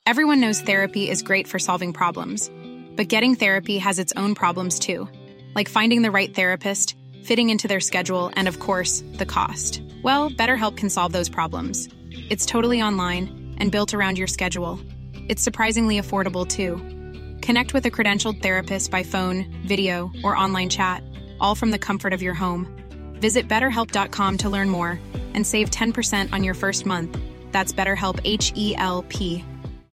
Everyone knows therapy is great for solving problems, but getting therapy has its own problems too, like finding the right therapist, fitting into their schedule, and of course, the cost. Well, BetterHelp can solve those problems. It's totally online and built around your schedule. It's surprisingly affordable too. Connect with a credentialed therapist by phone, video, or online chat, all from the comfort of your home. Visit BetterHelp.com to learn more and save 10% on your first month. That's BetterHelp, H-E-L-P.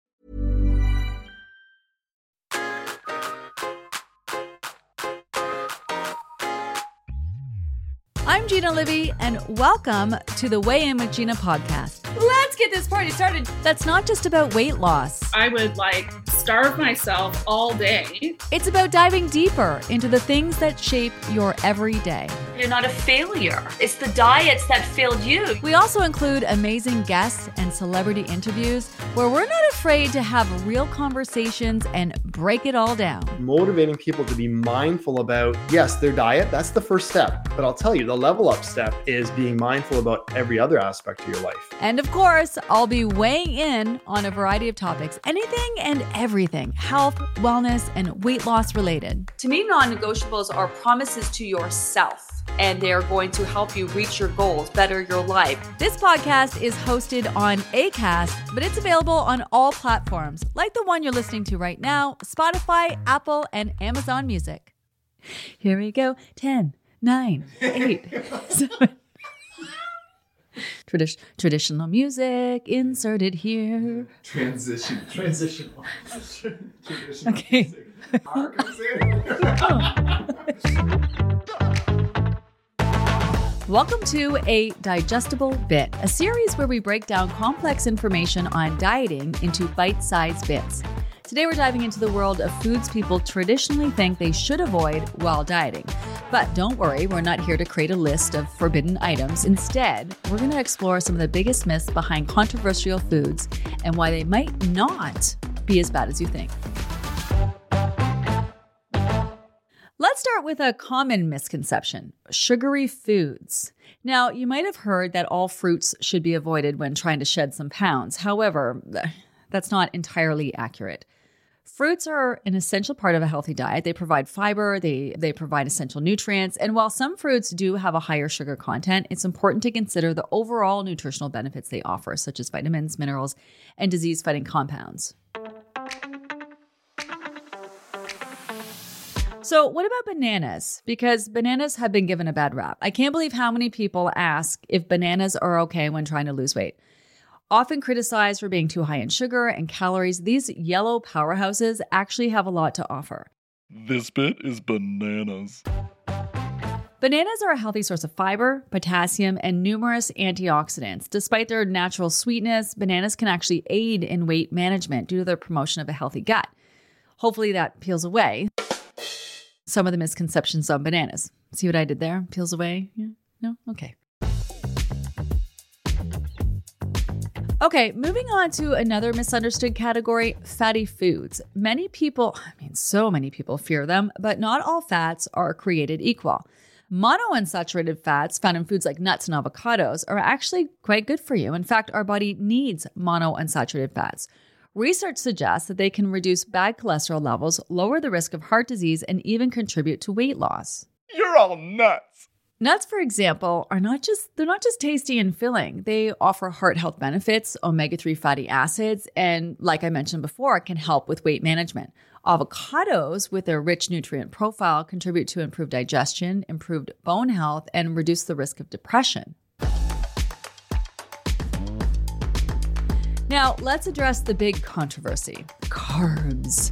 I'm Gina Livy, and welcome to the Weigh In with Gina podcast. Let's get this party started. That's not just about weight loss. I would starve myself all day. It's about diving deeper into the things that shape your everyday. You're not a failure. It's the diets that failed you. We also include amazing guests and celebrity interviews where we're not afraid to have real conversations and break it all down. Motivating people to be mindful about, yes, their diet, that's the first step. But I'll tell you, the level up step is being mindful about every other aspect of your life. And of course, I'll be weighing in on a variety of topics, anything and everything, health, wellness, and weight loss related. To me, non-negotiables are promises to yourself, and they're going to help you reach your goals, better your life. This podcast is hosted on Acast, but it's available on all platforms, like the one you're listening to right now, Spotify, Apple, and Amazon Music. Here we go. 10, 9, 8, 7. Traditional music inserted here. Transitional. Okay. Welcome to A Digestible Bit, a series where we break down complex information on dieting into bite-sized bits. Today we're diving into the world of foods people traditionally think they should avoid while dieting. But don't worry, we're not here to create a list of forbidden items. Instead, we're going to explore some of the biggest myths behind controversial foods and why they might not be as bad as you think. Let's start with a common misconception: sugary foods. Now, you might have heard that all fruits should be avoided when trying to shed some pounds. However, that's not entirely accurate. Fruits are an essential part of a healthy diet. They provide fiber, they provide essential nutrients, and while some fruits do have a higher sugar content, it's important to consider the overall nutritional benefits they offer, such as vitamins, minerals, and disease-fighting compounds. So what about bananas? Because bananas have been given a bad rap. I can't believe how many people ask if bananas are okay when trying to lose weight. Often criticized for being too high in sugar and calories, these yellow powerhouses actually have a lot to offer. This bit is bananas. Bananas are a healthy source of fiber, potassium, and numerous antioxidants. Despite their natural sweetness, bananas can actually aid in weight management due to their promotion of a healthy gut. Hopefully that peels away some of the misconceptions on bananas. See what I did there? Peels away? Yeah? No? Okay. Okay, moving on to another misunderstood category, fatty foods. So many people fear them, but not all fats are created equal. Monounsaturated fats found in foods like nuts and avocados are actually quite good for you. In fact, our body needs monounsaturated fats. Research suggests that they can reduce bad cholesterol levels, lower the risk of heart disease, and even contribute to weight loss. You're all nuts. Nuts, for example, they're not just tasty and filling. They offer heart health benefits, omega-3 fatty acids, and like I mentioned before, can help with weight management. Avocados, with their rich nutrient profile, contribute to improved digestion, improved bone health, and reduce the risk of depression. Now, let's address the big controversy: carbs.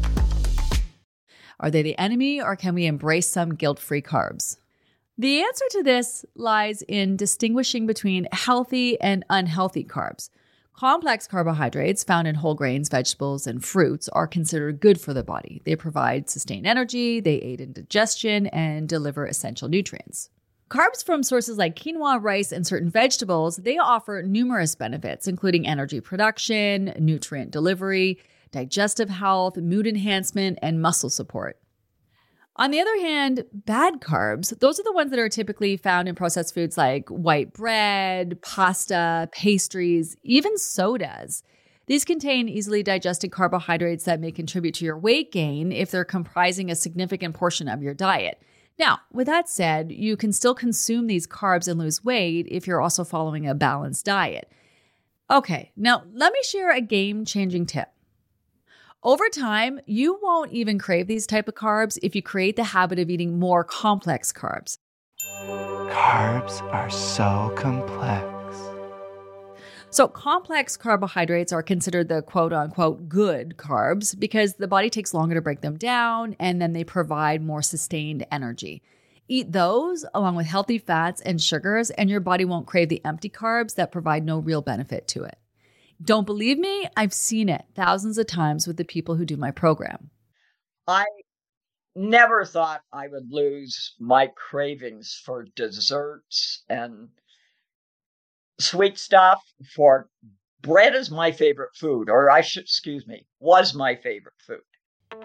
Are they the enemy, or can we embrace some guilt-free carbs? The answer to this lies in distinguishing between healthy and unhealthy carbs. Complex carbohydrates found in whole grains, vegetables, and fruits are considered good for the body. They provide sustained energy, they aid in digestion, and deliver essential nutrients. Carbs from sources like quinoa, rice, and certain vegetables, they offer numerous benefits, including energy production, nutrient delivery, digestive health, mood enhancement, and muscle support. On the other hand, bad carbs, those are the ones that are typically found in processed foods like white bread, pasta, pastries, even sodas. These contain easily digested carbohydrates that may contribute to your weight gain if they're comprising a significant portion of your diet. Now, with that said, you can still consume these carbs and lose weight if you're also following a balanced diet. Okay, now let me share a game-changing tip. Over time, you won't even crave these type of carbs if you create the habit of eating more complex carbs. Carbs are so complex. So complex carbohydrates are considered the quote-unquote good carbs because the body takes longer to break them down and then they provide more sustained energy. Eat those along with healthy fats and sugars and your body won't crave the empty carbs that provide no real benefit to it. Don't believe me? I've seen it thousands of times with the people who do my program. I never thought I would lose my cravings for desserts and sweet stuff. For bread is my favorite food, was my favorite food.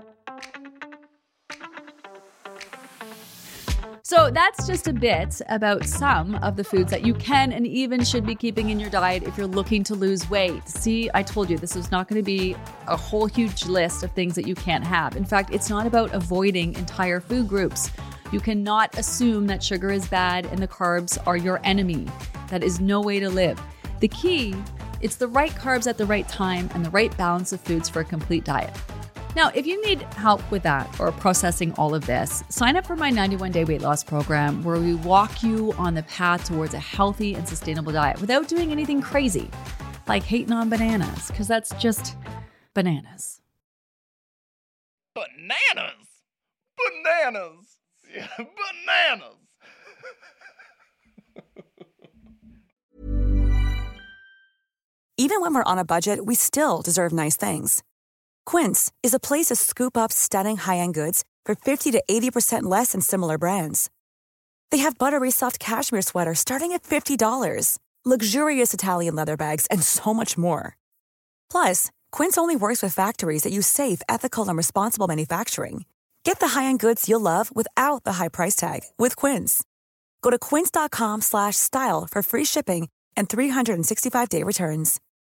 So that's just a bit about some of the foods that you can and even should be keeping in your diet if you're looking to lose weight. See, I told you this is not going to be a whole huge list of things that you can't have. In fact, it's not about avoiding entire food groups. You cannot assume that sugar is bad and the carbs are your enemy. That is no way to live. The key, it's the right carbs at the right time and the right balance of foods for a complete diet. Now, if you need help with that or processing all of this, sign up for my 91-day weight loss program where we walk you on the path towards a healthy and sustainable diet without doing anything crazy, like hating on bananas, because that's just bananas. Bananas! Bananas! Yeah, bananas! Even when we're on a budget, we still deserve nice things. Quince is a place to scoop up stunning high-end goods for 50 to 80% less than similar brands. They have buttery soft cashmere sweaters starting at $50, luxurious Italian leather bags, and so much more. Plus, Quince only works with factories that use safe, ethical, and responsible manufacturing. Get the high-end goods you'll love without the high price tag with Quince. Go to quince.com/style for free shipping and 365-day returns.